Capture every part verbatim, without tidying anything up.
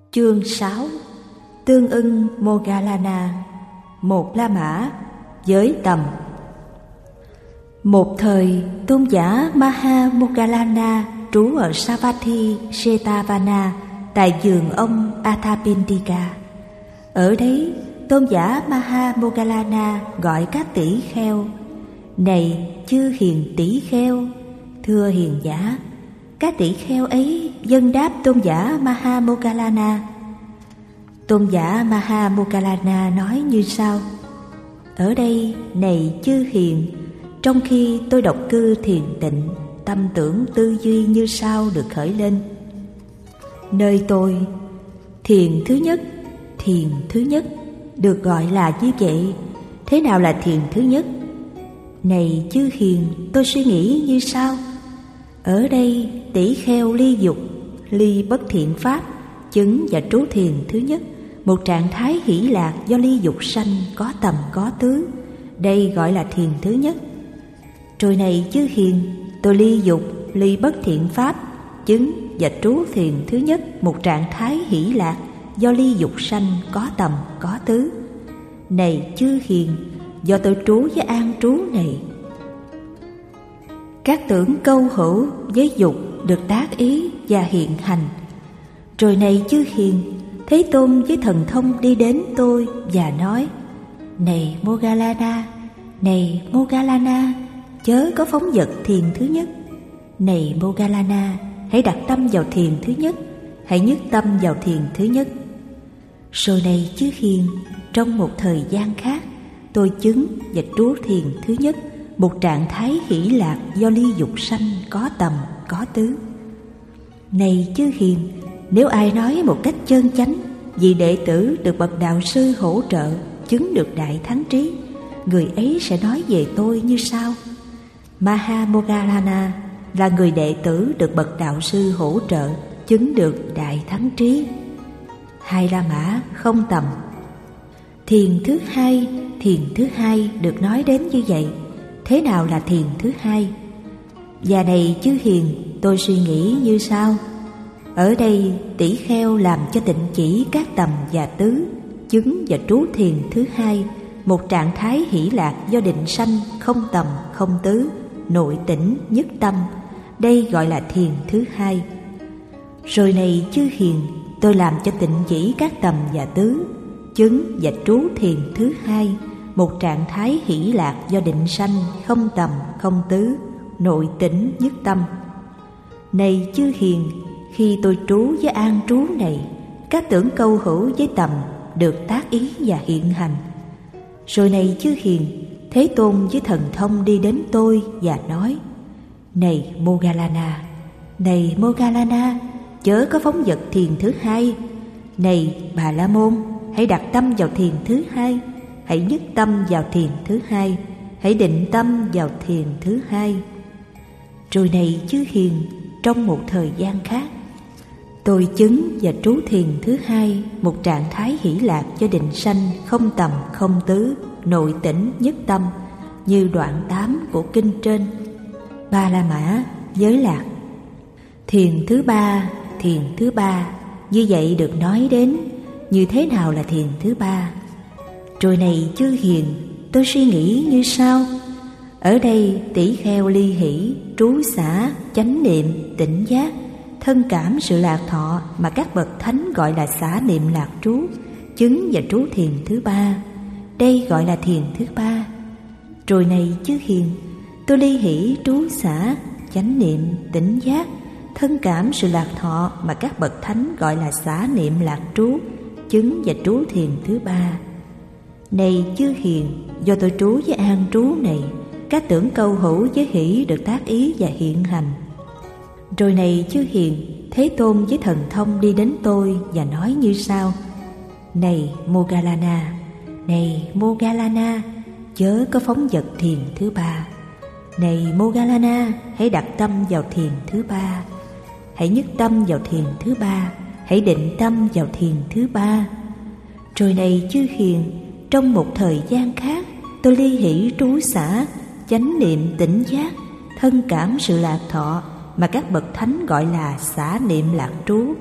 Chương sáu. Tương ưng Moggallana, một La Mã, giới tầm. Một thời, tôn giả Maha Moggallana trú ở Savatthi Jetavana tại vườn ông Athapindika. Ở đấy, tôn giả Maha Moggallana gọi các tỷ kheo: "Này chư hiền tỷ kheo, thưa hiền giả." Các tỷ kheo ấy dâng đáp tôn giả Maha Moggallana. Tôn giả Maha Moggallana nói như sau: "Ở đây, này chư hiền, trong khi tôi độc cư thiền tịnh, tâm tưởng tư duy như sau được khởi lên. Nơi tôi, thiền thứ nhất, thiền thứ nhất được gọi là như vậy. Thế nào là thiền thứ nhất? Này chư hiền, tôi suy nghĩ như sau: ở đây tỷ kheo ly dục, ly bất thiện pháp, chứng và trú thiền thứ nhất, một trạng thái hỷ lạc do ly dục sanh, có tầm có tứ. Đây gọi là thiền thứ nhất. Rồi này chư hiền, tôi ly dục, ly bất thiện pháp, chứng và trú thiền thứ nhất, một trạng thái hỷ lạc do ly dục sanh, có tầm có tứ. Này chư hiền, do tôi trú với an trú này, các tưởng câu hữu với dục được tác ý và hiện hành. Rồi này chư hiền, Thế Tôn với thần thông đi đến tôi và nói: này Moggallana, này Moggallana, chớ có phóng dật thiền thứ nhất. Này Moggallana, hãy đặt tâm vào thiền thứ nhất, hãy nhất tâm vào thiền thứ nhất. Rồi này chư hiền, trong một thời gian khác, tôi chứng và trú thiền thứ nhất, một trạng thái hỷ lạc do ly dục sanh, có tầm có tứ. Này chư hiền, nếu ai nói một cách chân chánh, vị đệ tử được bậc đạo sư hỗ trợ chứng được đại thắng trí, người ấy sẽ nói về tôi như sau: Maha Moggallana là người đệ tử được bậc đạo sư hỗ trợ chứng được đại thắng trí. Hai La Mã không tầm. Thiền thứ hai, thiền thứ hai được nói đến như vậy. Thế nào là thiền thứ hai? Và này chư hiền, tôi suy nghĩ như sau: ở đây tỷ kheo làm cho tịnh chỉ các tầm và tứ, chứng và trú thiền thứ hai, một trạng thái hỷ lạc do định sanh, không tầm không tứ, nội tỉnh nhất tâm. Đây gọi là thiền thứ hai. Rồi này chư hiền, tôi làm cho tịnh chỉ các tầm và tứ, chứng và trú thiền thứ hai, một trạng thái hỷ lạc do định sanh, không tầm không tứ, nội tỉnh nhất tâm. Này chư hiền, khi tôi trú với an trú này, các tưởng câu hữu với tầm được tác ý và hiện hành. Rồi này chư hiền, Thế Tôn với thần thông đi đến tôi và nói: này Moggallana, này Moggallana, chớ có phóng dật thiền thứ hai. Này Bà La Môn, hãy đặt tâm vào thiền thứ hai, hãy nhất tâm vào thiền thứ hai, hãy định tâm vào thiền thứ hai. Rồi này chư hiền, trong một thời gian khác, tôi chứng và trú thiền thứ hai, một trạng thái hỷ lạc do định sanh, không tầm không tứ, nội tỉnh nhất tâm, như đoạn tám của kinh trên. Ba La Mã, giới lạc. Thiền thứ ba, thiền thứ ba như vậy được nói đến. Như thế nào là thiền thứ ba? Rồi này chư hiền, tôi suy nghĩ như sau: ở đây tỷ kheo ly hỷ, trú xả, chánh niệm, tỉnh giác, thân cảm sự lạc thọ mà các bậc thánh gọi là xả niệm lạc trú, chứng và trú thiền thứ ba. Đây gọi là thiền thứ ba. Rồi này chư hiền, tôi ly hỷ, trú xả, chánh niệm, tỉnh giác, thân cảm sự lạc thọ mà các bậc thánh gọi là xả niệm lạc trú, chứng và trú thiền thứ ba. Này chư hiền, do tôi trú với an trú này, các tưởng câu hữu với hỷ được tác ý và hiện hành. Rồi này chư hiền, Thế Tôn với thần thông đi đến tôi và nói như sau: này Moggallana, này Moggallana, chớ có phóng dật thiền thứ ba. Này Moggallana, hãy đặt tâm vào thiền thứ ba, hãy nhất tâm vào thiền thứ ba, hãy định tâm vào thiền thứ ba. Rồi này chư hiền, trong một thời gian khác, tôi ly hỷ, trú xả, chánh niệm, tỉnh giác, thân cảm sự lạc thọ mà các bậc thánh gọi là xả niệm lạc trú,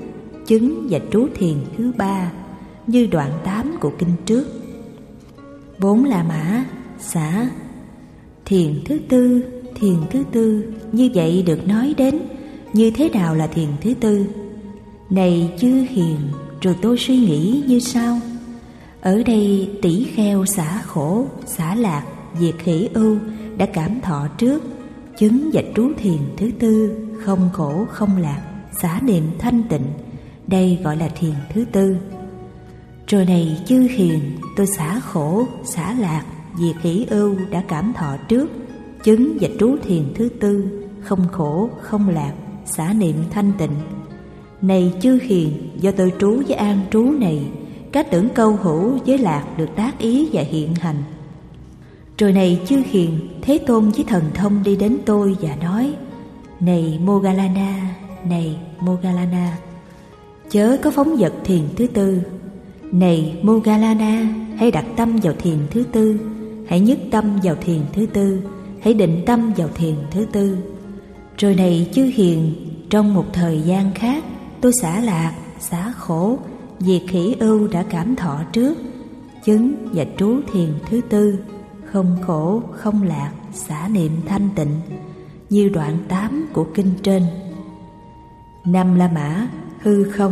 chứng và trú thiền thứ ba, như đoạn tám của kinh trước. Bốn La Mã, xả. Thiền thứ tư, thiền thứ tư, như vậy được nói đến. Như thế nào là thiền thứ tư? Này chư hiền, rồi tôi suy nghĩ như sau. Ở đây tỷ kheo xả khổ, xả lạc, diệt hỷ ưu đã cảm thọ trước, chứng và trú thiền thứ tư, không khổ không lạc, xả niệm thanh tịnh. Đây gọi là thiền thứ tư. Rồi này chư hiền, tôi xả khổ, xả lạc, diệt hỷ ưu đã cảm thọ trước, chứng và trú thiền thứ tư, không khổ không lạc, xả niệm thanh tịnh. Này chư hiền, do tôi trú với an trú này, các tưởng câu hữu với lạc được tác ý và hiện hành. Rồi này chư hiền, Thế Tôn với thần thông đi đến tôi và nói: Này Moggallana, này Moggallana, chớ có phóng dật thiền thứ tư. Này Moggallana, hãy đặt tâm vào thiền thứ tư, hãy nhất tâm vào thiền thứ tư, hãy định tâm vào thiền thứ tư. Rồi này chư hiền, trong một thời gian khác, tôi xả lạc, xả khổ, diệt hỷ ưu đã cảm thọ trước, chứng và trú thiền thứ tư, không khổ không lạc, xả niệm thanh tịnh, như đoạn tám của kinh trên. Năm La Mã, hư không.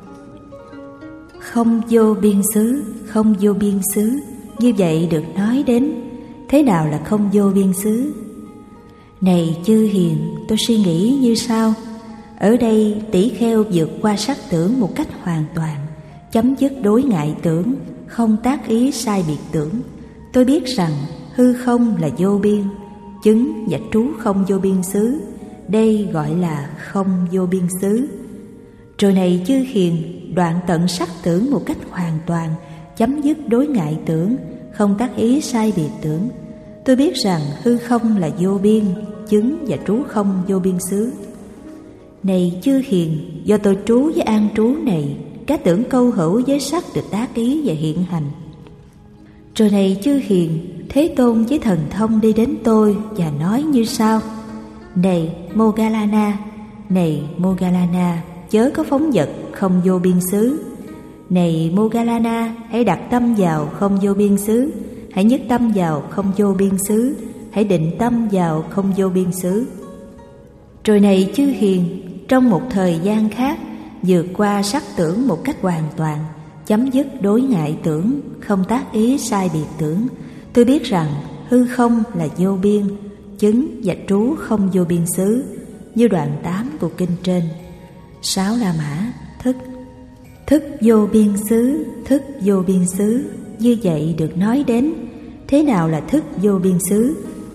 Không vô biên xứ, không vô biên xứ, như vậy được nói đến. Thế nào là không vô biên xứ? Này chư hiền, tôi suy nghĩ như sau. Ở đây tỷ kheo vượt qua sắc tưởng một cách hoàn toàn, chấm dứt đối ngại tưởng, không tác ý sai biệt tưởng. Tôi biết rằng hư không là vô biên, chứng và trú không vô biên xứ. Đây gọi là không vô biên xứ. Rồi này chư hiền, đoạn tận sắc tưởng một cách hoàn toàn, chấm dứt đối ngại tưởng, không tác ý sai biệt tưởng. Tôi biết rằng hư không là vô biên, chứng và trú không vô biên xứ. Này chư hiền, do tôi trú với an trú này, các tưởng câu hữu với sắc được tác ý và hiện hành. Rồi này chư hiền, Thế Tôn với thần thông đi đến tôi và nói như sau: Này Moggallana, này Moggallana, chớ có phóng dật không vô biên xứ. Này Moggallana, hãy đặt tâm vào không vô biên xứ, hãy nhất tâm vào không vô biên xứ, hãy định tâm vào không vô biên xứ. Rồi này chư hiền, trong một thời gian khác, vượt qua sắc tưởng một cách hoàn toàn, chấm dứt đối ngại tưởng, không tác ý sai biệt tưởng. Tôi biết rằng hư không là vô biên, chứng và trú không vô biên xứ, như đoạn tám của kinh trên. Sáu La Mã, thức. Thức vô biên xứ, thức vô biên xứ, như vậy được nói đến. Thế nào là thức vô biên xứ?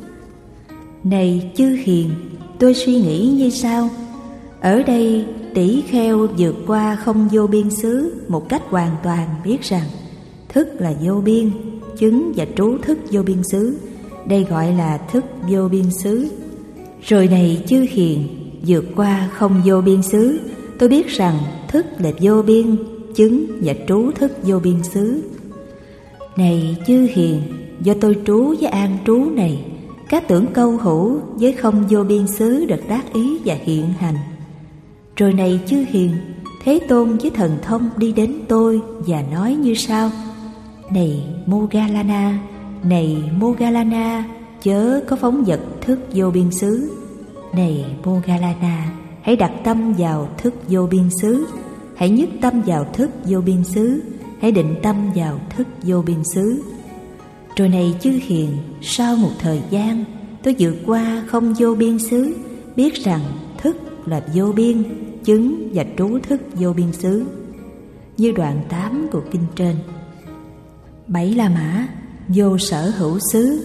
Này chư hiền, tôi suy nghĩ như sau. Ở đây tỷ kheo vượt qua không vô biên xứ một cách hoàn toàn, biết rằng thức là vô biên, chứng và trú thức vô biên xứ. Đây gọi là thức vô biên xứ. Rồi này chư hiền, vượt qua không vô biên xứ, tôi biết rằng thức là vô biên, chứng và trú thức vô biên xứ. Này chư hiền, do tôi trú với an trú này, các tưởng câu hữu với không vô biên xứ được tác ý và hiện hành. Rồi này chư hiền, Thế Tôn với thần thông đi đến tôi và nói như sau: Này Moggallana, này Moggallana, chớ có phóng dật thức vô biên xứ. Này Moggallana, hãy đặt tâm vào thức vô biên xứ, hãy nhất tâm vào thức vô biên xứ, hãy định tâm vào thức vô biên xứ. Rồi này chư hiền, sau một thời gian, tôi vượt qua không vô biên xứ, biết rằng thức là vô biên, chứng và trú thức vô biên xứ, như đoạn tám của kinh trên. Bảy La Mã, vô sở hữu xứ.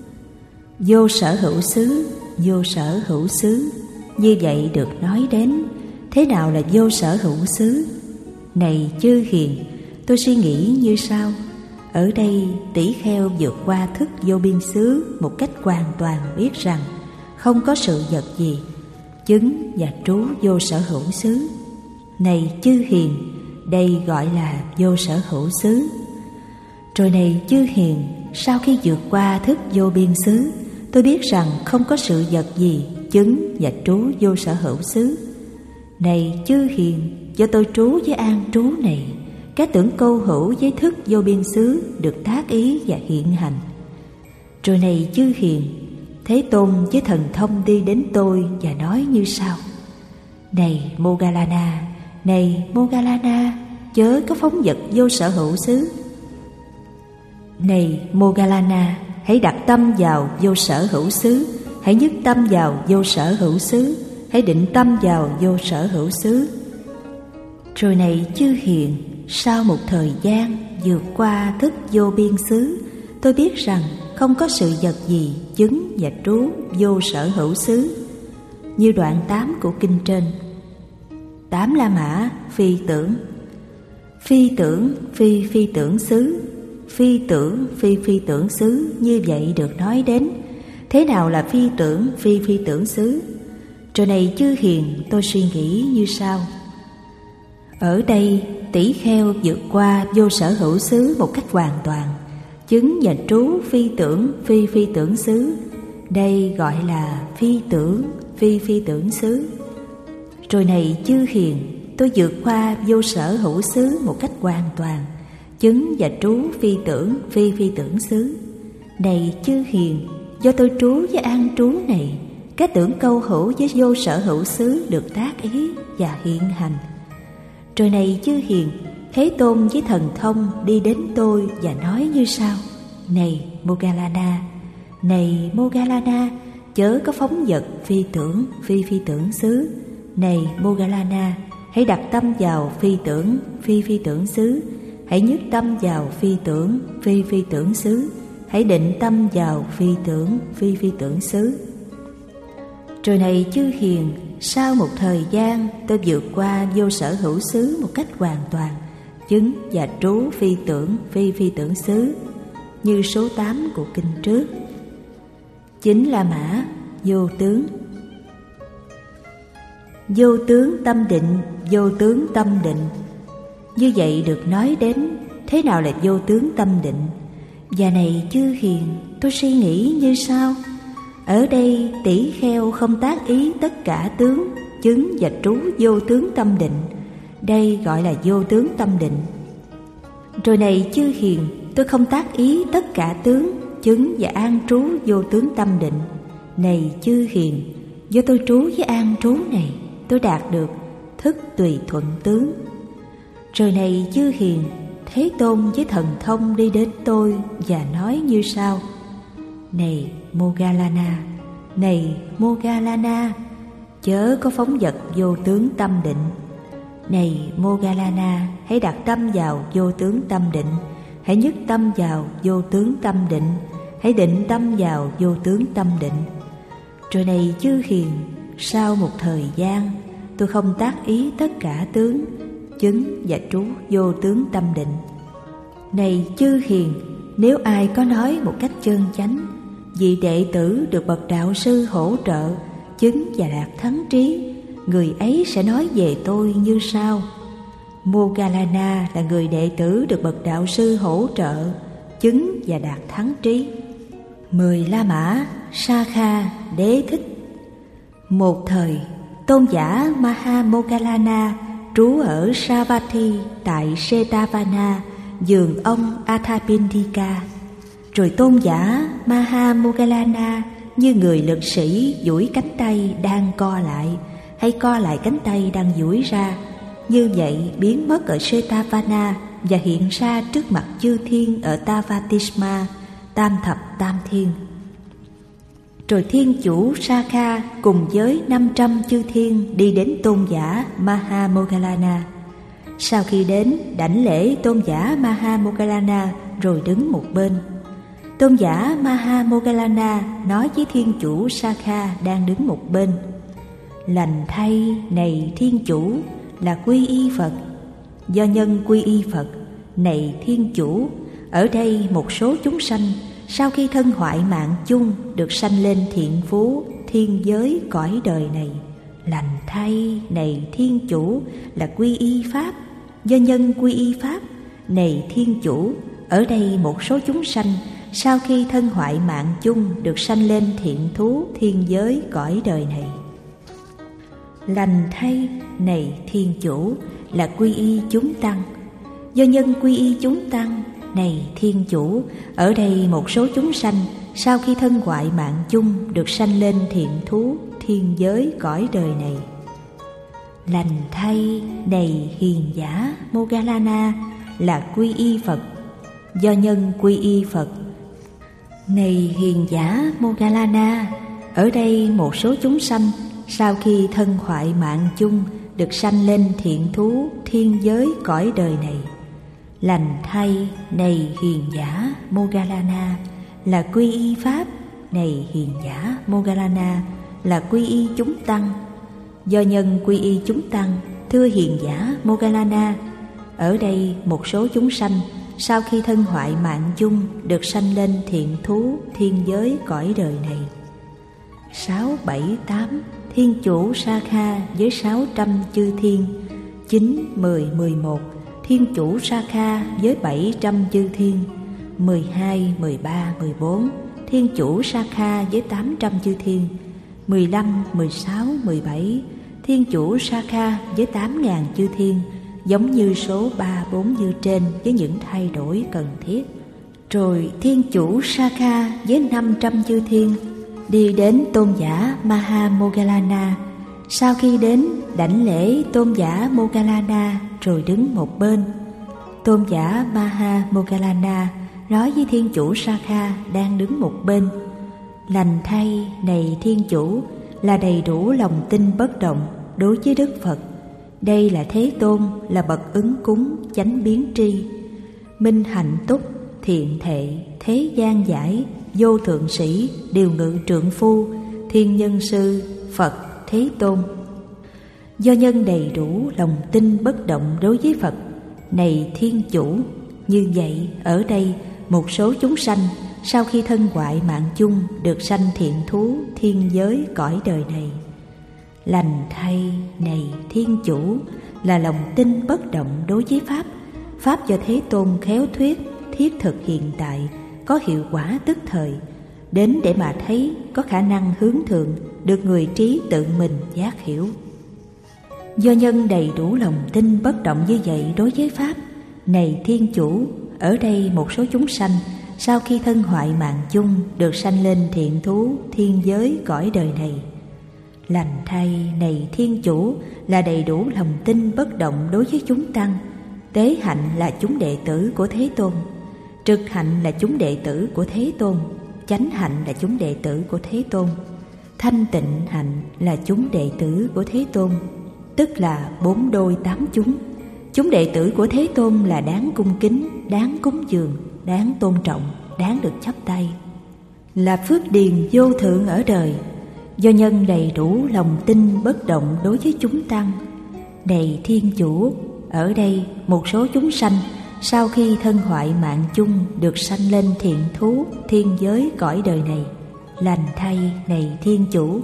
Vô sở hữu xứ, vô sở hữu xứ, như vậy được nói đến. Thế nào là vô sở hữu xứ? Này chư hiền, tôi suy nghĩ như sau. Ở đây tỷ kheo vượt qua thức vô biên xứ một cách hoàn toàn, biết rằng không có sự vật gì, chứng và trú vô sở hữu xứ. Này chư hiền, đây gọi là vô sở hữu xứ. Rồi này chư hiền, sau khi vượt qua thức vô biên xứ, tôi biết rằng không có sự vật gì, chứng và trú vô sở hữu xứ. Này chư hiền, do tôi trú với an trú này, các tưởng câu hữu với thức vô biên xứ được tác ý và hiện hành. Rồi này chư hiền, Thế Tôn với thần thông đi đến tôi và nói như sau: Này Moggallana, này Moggallana, chớ có phóng dật vô sở hữu xứ. Này Moggallana, hãy đặt tâm vào vô sở hữu xứ, hãy nhất tâm vào vô sở hữu xứ, hãy định tâm vào vô sở hữu xứ. Rồi này chư hiền, sau một thời gian vượt qua thức vô biên xứ, tôi biết rằng không có sự vật gì chứng và trú vô sở hữu xứ. Như đoạn tám của kinh trên. Tám La Mã phi tưởng. Phi tưởng phi phi tưởng xứ, phi tưởng phi phi tưởng xứ, như vậy được nói đến. Thế nào là phi tưởng phi phi tưởng xứ? Rồi này chư hiền, tôi suy nghĩ như sau: Ở đây tỷ kheo vượt qua vô sở hữu xứ một cách hoàn toàn, chứng và trú phi tưởng phi phi tưởng xứ. Đây gọi là phi tưởng phi phi tưởng xứ. Rồi này chư hiền, tôi vượt qua vô sở hữu xứ một cách hoàn toàn, chứng và trú phi tưởng phi phi tưởng xứ. Này chư hiền, do tôi trú với an trú này, các tưởng câu hữu với vô sở hữu xứ được tác ý và hiện hành. Rồi này chư hiền, Thế Tôn với thần thông đi đến tôi và nói như sau: Này Moggallana, này Moggallana, chớ có phóng dật phi tưởng phi phi tưởng xứ. Này Moggallana, hãy đặt tâm vào phi tưởng phi phi tưởng xứ, hãy nhất tâm vào phi tưởng phi phi tưởng xứ, hãy định tâm vào phi tưởng phi phi tưởng xứ. Rồi này chư hiền, sau một thời gian tôi vượt qua vô sở hữu xứ một cách hoàn toàn, chứng và trú phi tưởng phi phi tưởng xứ, như số tám của kinh trước. Chính La Mã vô tướng. Vô tướng tâm định, vô tướng tâm định. Như vậy được nói đến. Thế nào là vô tướng tâm định? Và này chư hiền, tôi suy nghĩ như sau: Ở đây tỷ kheo không tác ý tất cả tướng, chứng và trú vô tướng tâm định. Đây gọi là vô tướng tâm định. Rồi này chư hiền, tôi không tác ý tất cả tướng, chứng và an trú vô tướng tâm định. Này chư hiền, do tôi trú với an trú này, tôi đạt được thức tùy thuận tướng. Rồi này chư hiền, Thế Tôn với thần thông đi đến tôi và nói như sau: Này Moggallana, này Moggallana, chớ có phóng dật vô tướng tâm định. Này Moggallana, hãy đặt tâm vào vô tướng tâm định, hãy nhất tâm vào vô tướng tâm định, hãy định tâm vào vô tướng tâm định. Rồi này chư hiền, sau một thời gian tôi không tác ý tất cả tướng, chứng và trú vô tướng tâm định. Này chư hiền, nếu ai có nói một cách chân chánh, vị đệ tử được bậc đạo sư hỗ trợ, chứng và đạt thắng trí, người ấy sẽ nói về tôi như sau: Moggallana là người đệ tử được bậc đạo sư hỗ trợ, chứng và đạt thắng trí. Mười La Mã Sakha Đế Thích. Một thời, tôn giả Maha Moggallana trú ở Savatthi tại Setavana, vườn ông Athapindika. Rồi tôn giả Maha Moggallana như người lực sĩ duỗi cánh tay đang co lại, hay co lại cánh tay đang duỗi ra, như vậy biến mất ở Setavana và hiện ra trước mặt chư thiên ở Tavatisma, tam thập tam thiên. Rồi thiên chủ Sakha cùng với năm trăm chư thiên đi đến tôn giả Maha Moggallana. Sau khi đến, đảnh lễ tôn giả Maha Moggallana rồi đứng một bên. Tôn giả Maha Moggallana nói với thiên chủ Sakha đang đứng một bên: Lành thay, này thiên chủ, là quy y Phật. Do nhân quy y Phật, này thiên chủ, ở đây một số chúng sanh sau khi thân hoại mạng chung được sanh lên thiện phú, thiên giới, cõi đời này. Lành thay, này thiên chủ, là quy y Pháp. Do nhân quy y Pháp, này thiên chủ, ở đây một số chúng sanh sau khi thân hoại mạng chung được sanh lên thiện thú, thiên giới, cõi đời này. Lành thay, này thiên chủ, là quy y chúng tăng. Do nhân quy y chúng tăng, này Thiên Chủ, ở đây một số chúng sanh sau khi thân hoại mạng chung được sanh lên thiện thú thiên giới cõi đời này. Lành thay, này hiền giả Moggallana, là quy y Phật. Do nhân quy y Phật, này hiền giả Moggallana, ở đây một số chúng sanh sau khi thân hoại mạng chung được sanh lên thiện thú thiên giới cõi đời này. Lành thay, này hiền giả Moggallana, là quy y Pháp. Này hiền giả Moggallana, là quy y chúng tăng. Do nhân quy y chúng tăng, thưa hiền giả Moggallana, ở đây một số chúng sanh sau khi thân hoại mạng chung được sanh lên thiện thú thiên giới cõi đời này. Sáu, bảy, tám. Thiên Chủ Sakha với sáu trăm chư thiên. Chín, mười, mười một. Thiên Chủ Sakha với bảy trăm chư thiên. Mười hai, mười ba, mười bốn. Thiên Chủ Sakha với tám trăm chư thiên. Mười lăm, mười sáu, mười bảy. Thiên Chủ Sakha với tám ngàn chư thiên, giống như số ba, bốn như trên với những thay đổi cần thiết. Rồi Thiên Chủ Sakha với năm trăm chư thiên đi đến tôn giả Maha Moggallana. Sau khi đến, đảnh lễ tôn giả Moggallana rồi đứng một bên. Tôn giả Maha Moggallana nói với Thiên Chủ Sakha đang đứng một bên: lành thay, này Thiên Chủ, là đầy đủ lòng tin bất động đối với Đức Phật. Đây là Thế Tôn, là bậc ứng cúng chánh biến tri, minh hạnh túc, thiện thệ, thế gian giải, vô thượng sĩ, điều ngự trượng phu, thiên nhân sư, Phật Thế Tôn. Do nhân đầy đủ lòng tin bất động đối với Phật, này Thiên Chủ, như vậy ở đây một số chúng sanh sau khi thân hoại mạng chung được sanh thiện thú thiên giới cõi đời này. Lành thay, này Thiên Chủ, là lòng tin bất động đối với Pháp. Pháp do Thế Tôn khéo thuyết, thiết thực hiện tại, có hiệu quả tức thời, đến để mà thấy, có khả năng hướng thượng, được người trí tự mình giác hiểu. Do nhân đầy đủ lòng tin bất động như vậy đối với Pháp, này Thiên Chủ, ở đây một số chúng sanh sau khi thân hoại mạng chung được sanh lên thiện thú thiên giới cõi đời này. Lành thay, này Thiên Chủ, là đầy đủ lòng tin bất động đối với chúng tăng. Tế hạnh là chúng đệ tử của Thế Tôn, trực hạnh là chúng đệ tử của Thế Tôn, chánh hạnh là chúng đệ tử của Thế Tôn, thanh tịnh hạnh là chúng đệ tử của Thế Tôn, tức là bốn đôi tám chúng. Chúng đệ tử của Thế Tôn là đáng cung kính, đáng cúng dường, đáng tôn trọng, đáng được chắp tay, là phước điền vô thượng ở đời. Do nhân đầy đủ lòng tin bất động đối với chúng tăng, này Thiên Chủ, ở đây một số chúng sanh sau khi thân hoại mạng chung được sanh lên thiện thú thiên giới cõi đời này. Lành thay, này Thiên Chủ,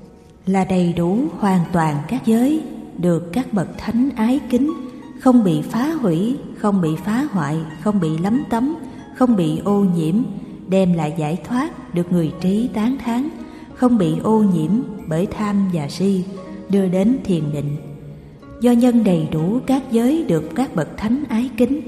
là đầy đủ hoàn toàn các giới, được các bậc thánh ái kính, không bị phá hủy, không bị phá hoại, không bị lấm tấm, không bị ô nhiễm, đem lại giải thoát, được người trí tán thán, không bị ô nhiễm bởi tham và si, đưa đến thiền định. Do nhân đầy đủ các giới được các bậc thánh ái kính,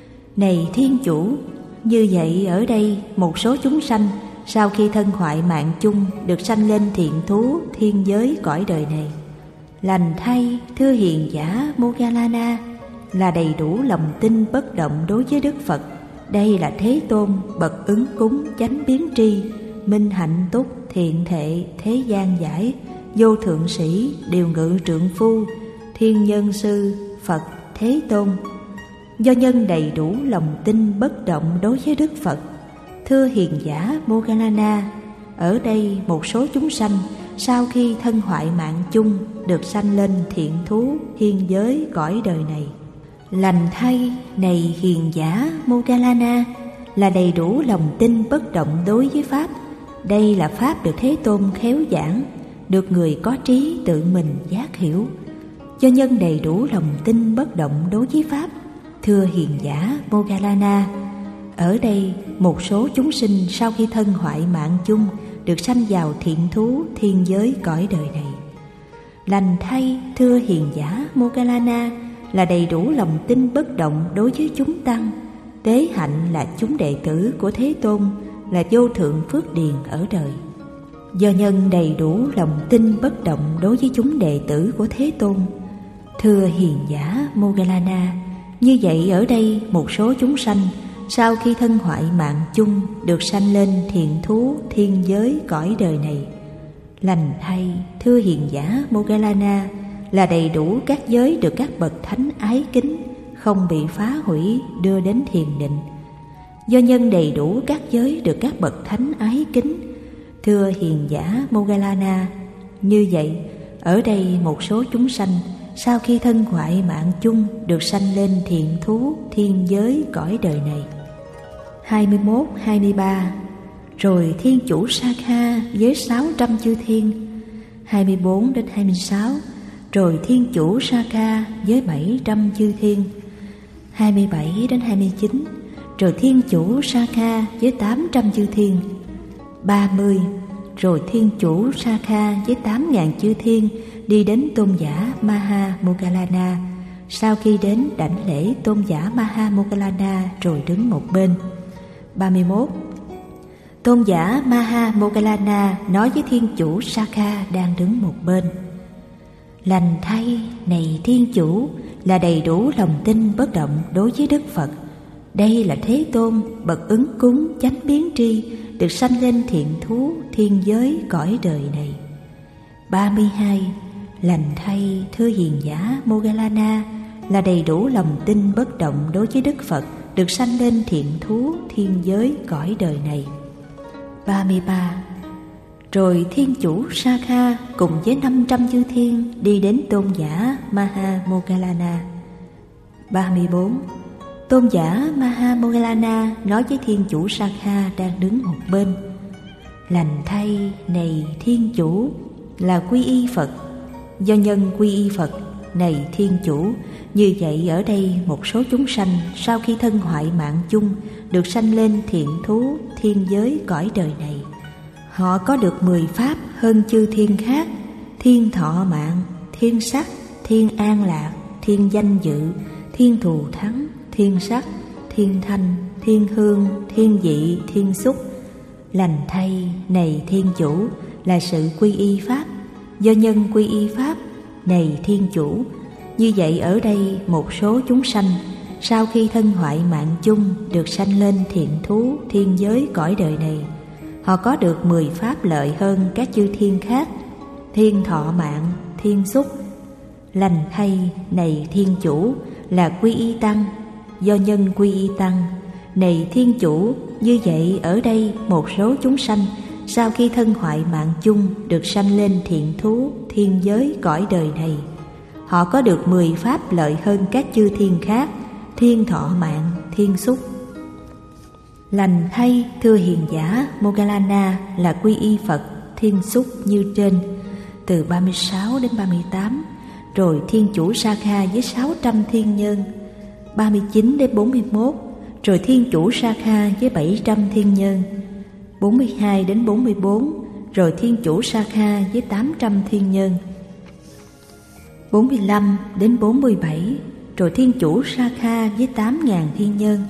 này Thiên Chủ, như vậy ở đây một số chúng sanh sau khi thân hoại mạng chung được sanh lên thiện thú thiên giới cõi đời này. Lành thay, thưa hiền giả Moggallana, là đầy đủ lòng tin bất động đối với Đức Phật. Đây là Thế Tôn, bậc ứng cúng chánh biến tri, minh hạnh túc, thiện thệ, thế gian giải, vô thượng sĩ, điều ngự trượng phu, thiên nhân sư, Phật Thế Tôn. Do nhân đầy đủ lòng tin bất động đối với Đức Phật, thưa hiền giả Moggallana, ở đây một số chúng sanh sau khi thân hoại mạng chung được sanh lên thiện thú thiên giới cõi đời này. Lành thay, này hiền giả Moggallana, là đầy đủ lòng tin bất động đối với Pháp. Đây là Pháp được Thế Tôn khéo giảng, được người có trí tự mình giác hiểu. Do nhân đầy đủ lòng tin bất động đối với Pháp, thưa hiền giả Moggallana, ở đây một số chúng sinh sau khi thân hoại mạng chung được sanh vào thiện thú thiên giới cõi đời này. Lành thay, thưa hiền giả Moggallana, là đầy đủ lòng tin bất động đối với chúng tăng. Tế hạnh là chúng đệ tử của Thế Tôn, là vô thượng phước điền ở đời. Do nhân đầy đủ lòng tin bất động đối với chúng đệ tử của Thế Tôn. Thưa hiền giả Moggallana, như vậy ở đây một số chúng sanh sau khi thân hoại mạng chung được sanh lên thiện thú thiên giới cõi đời này. Lành thay, thưa hiền giả Moggallana, là đầy đủ các giới được các bậc thánh ái kính, không bị phá hủy đưa đến thiền định. Do nhân đầy đủ các giới được các bậc thánh ái kính, thưa hiền giả Moggallana, như vậy ở đây một số chúng sanh sau khi thân hoại mạng chung được sanh lên thiện thú thiên giới cõi đời này. hai mươi mốt hai mươi ba. Rồi thiên chủ Sakha với sáu trăm chư thiên. hai mươi bốn đến hai mươi sáu. Rồi thiên chủ Sakha với bảy trăm chư thiên. hai mươi bảy đến hai mươi chín. Rồi thiên chủ Sakha với tám trăm chư thiên. ba mươi. Rồi thiên chủ Sakha với tám ngàn chư thiên đi đến tôn giả Maha Moggallana. Sau khi đến đảnh lễ tôn giả Maha Moggallana rồi đứng một bên. ba mươi mốt. Tôn giả Maha Moggallana nói với thiên chủ Sakha đang đứng một bên: Lành thay, này thiên chủ, là đầy đủ lòng tin bất động đối với Đức Phật. Đây là Thế Tôn, bậc ứng cúng chánh biến tri, được sanh lên thiện thú thiên giới cõi đời này. ba mươi hai. Lành thay, thưa hiền giả Moggallana, là đầy đủ lòng tin bất động đối với Đức Phật, được sanh lên thiện thú thiên giới cõi đời này. ba mươi ba. Rồi thiên chủ Sakha cùng với năm trăm chư thiên đi đến tôn giả Maha Moggallana. ba mươi bốn. Tôn giả Maha Moggallana nói với thiên chủ Sakha đang đứng một bên: Lành thay, này thiên chủ, là quy y Phật. Do nhân quy y Phật, này thiên chủ, như vậy ở đây một số chúng sanh sau khi thân hoại mạng chung được sanh lên thiện thú thiên giới cõi đời này. Họ có được mười pháp hơn chư thiên khác: thiên thọ mạng, thiên sắc, thiên an lạc, thiên danh dự, thiên thù thắng, thiên sắc, thiên thanh, thiên hương, thiên vị, thiên xúc. Lành thay, này thiên chủ, là sự quy y pháp. Do nhân quy y pháp, này thiên chủ, như vậy ở đây một số chúng sanh sau khi thân hoại mạng chung được sanh lên thiện thú thiên giới cõi đời này. Họ có được mười pháp lợi hơn các chư thiên khác: thiên thọ mạng, thiên xúc. Lành thay, này thiên chủ, là quy y tăng. Do nhân quy y tăng, này thiên chủ, như vậy ở đây một số chúng sanh sau khi thân hoại mạng chung được sanh lên thiện thú thiên giới cõi đời này. Họ có được mười pháp lợi hơn các chư thiên khác: thiên thọ mạng, thiên xúc. Lành thay, thưa hiền giả Moggallana, là quy y Phật, thiên xúc như trên. Từ ba mươi sáu đến ba mươi tám. Rồi thiên chủ Sakha với sáu trăm thiên nhân. ba mươi chín đến bốn mươi mốt. Rồi thiên chủ Sakha với bảy trăm thiên nhân. bốn mươi hai đến bốn mươi bốn. Rồi thiên chủ Sakha với tám trăm thiên nhân. bốn mươi lăm đến bốn mươi bảy. Rồi thiên chủ Sakha với tám ngàn thiên nhân.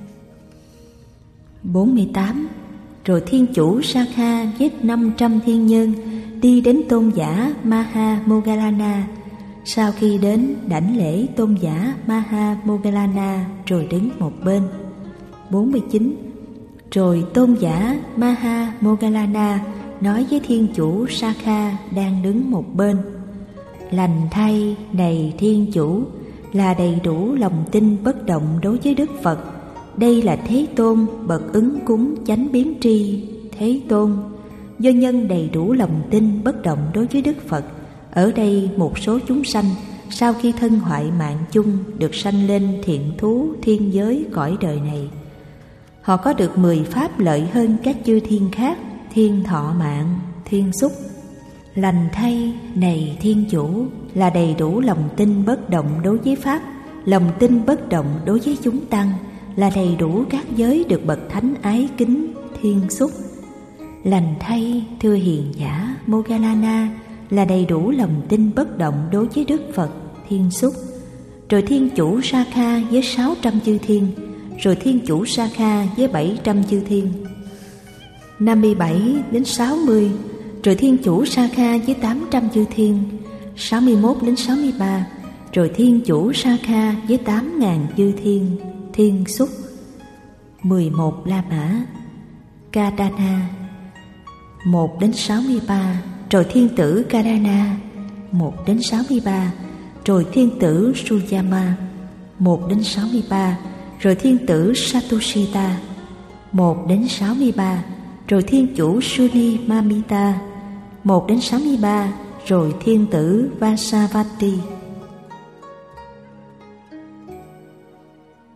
bốn mươi tám. Rồi thiên chủ Sakha với năm trăm thiên nhân đi đến tôn giả Maha Moggallana. Sau khi đến đảnh lễ tôn giả Maha Moggallana rồi đứng một bên. bốn mươi chín. Rồi tôn giả Maha Moggallana nói với thiên chủ Sakha đang đứng một bên: Lành thay, này thiên chủ, là đầy đủ lòng tin bất động đối với Đức Phật. Đây là Thế Tôn, bậc ứng cúng chánh biến tri. Thế Tôn, do nhân đầy đủ lòng tin bất động đối với Đức Phật, ở đây một số chúng sanh sau khi thân hoại mạng chung được sanh lên thiện thú thiên giới cõi đời này. Họ có được mười pháp lợi hơn các chư thiên khác: thiên thọ mạng, thiên xúc. Lành thay, này thiên chủ, là đầy đủ lòng tin bất động đối với pháp, lòng tin bất động đối với chúng tăng, là đầy đủ các giới được bậc thánh ái kính, thiên xúc. Lành thay, thưa hiền giả Moggallana, là đầy đủ lòng tin bất động đối với Đức Phật, thiên xúc. rồi thiên chủ Sakha với sáu trăm chư thiên, rồi thiên chủ Sakha với bảy trăm chư thiên. Năm mươi bảy đến sáu mươi, rồi thiên chủ Sakha với tám trăm chư thiên. Sáu mươi mốt đến sáu mươi ba, rồi thiên chủ Sakha với tám ngàn chư thiên, thiên xúc. Mười một La Mã. Kadana. Một đến sáu mươi ba, rồi thiên tử Kadana. Một đến sáu mươi ba, rồi thiên tử Suyama. Một đến sáu mươi ba, rồi thiên tử Satushita. Một đến sáu mươi ba, rồi thiên chủ Suni Mamita. Một đến sáu mươi ba, rồi thiên tử Vasavati.